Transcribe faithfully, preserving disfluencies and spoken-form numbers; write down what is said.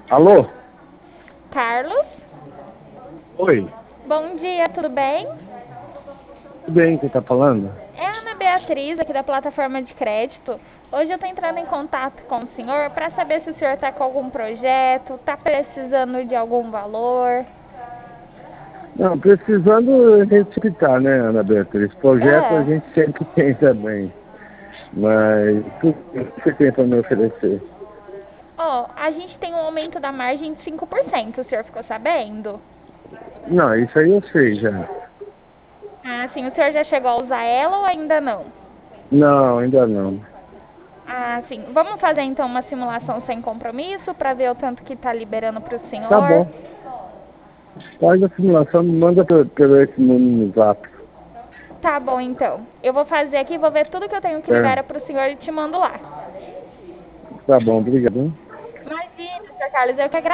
Alô? Carlos, Oi, bom dia, tudo bem? tudo bem que tá falando? É a Ana Beatriz, aqui da plataforma de crédito. Hoje eu estou entrando em contato com o senhor para saber se o senhor está com algum projeto, está precisando de algum valor. Não, precisando a gente ficar, né, Ana Beatriz? Projeto a É. gente sempre tem também, mas tudo que você tem para me oferecer? Ó, a gente tem um aumento da margem de cinco por cento, o senhor ficou sabendo? Não, isso aí eu sei já. Ah, sim, o senhor já chegou a usar ela ou ainda não? Não, ainda não. Ah, sim. Vamos fazer então uma simulação sem compromisso para ver o tanto que está liberando para o Tá senhor. bom. Faz a simulação, me manda pelo, pelo esse número no zap. Tá bom, então. Eu vou fazer aqui, vou ver tudo que eu tenho que É, libera pro senhor e te mando lá. tá bom, obrigado. Hein? Imagina, senhor Carlos, eu que agradeço.